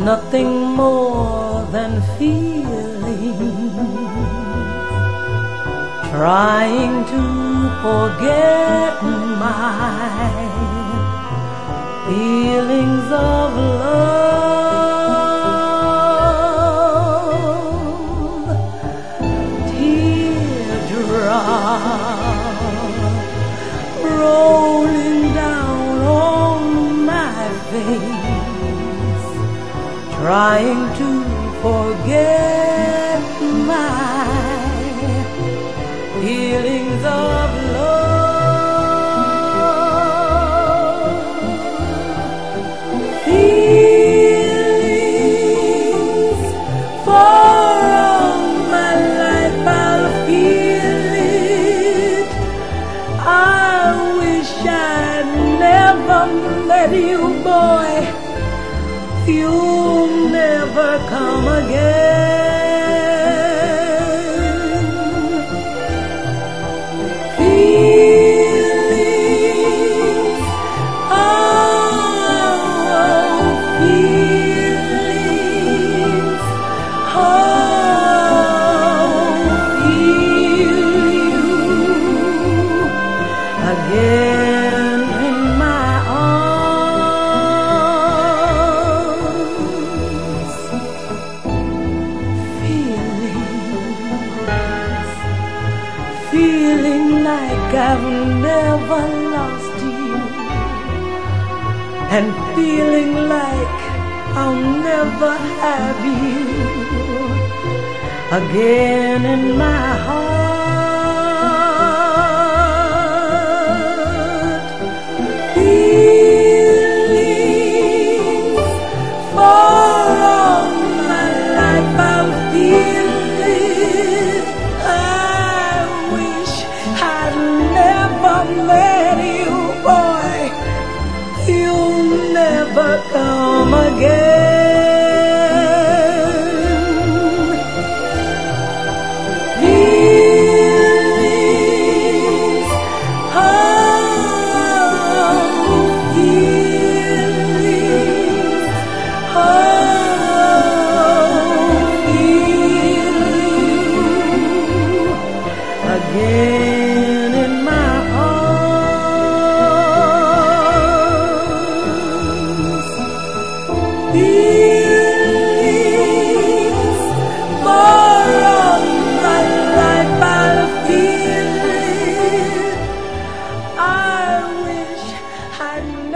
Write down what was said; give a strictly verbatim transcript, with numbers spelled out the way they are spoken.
nothing more than feeling, trying to forget my feelings of love. Teardrop rolling down on my face, trying to forget my feelings of love. Feelings for all my life I'll feel it. I wish I'd never met you, boy. You'll never come again. Feelings, oh, feelings, oh, feel you again in my arms. Feeling like I've never lost you, and feeling like I'll never have you again in my heart. Feelings for all my life I'll feel it. Met you, boy, you'll never come again. Feelings, oh, feelings, oh, feel you again in my feelings for all my life I'll feel it. I wish I'd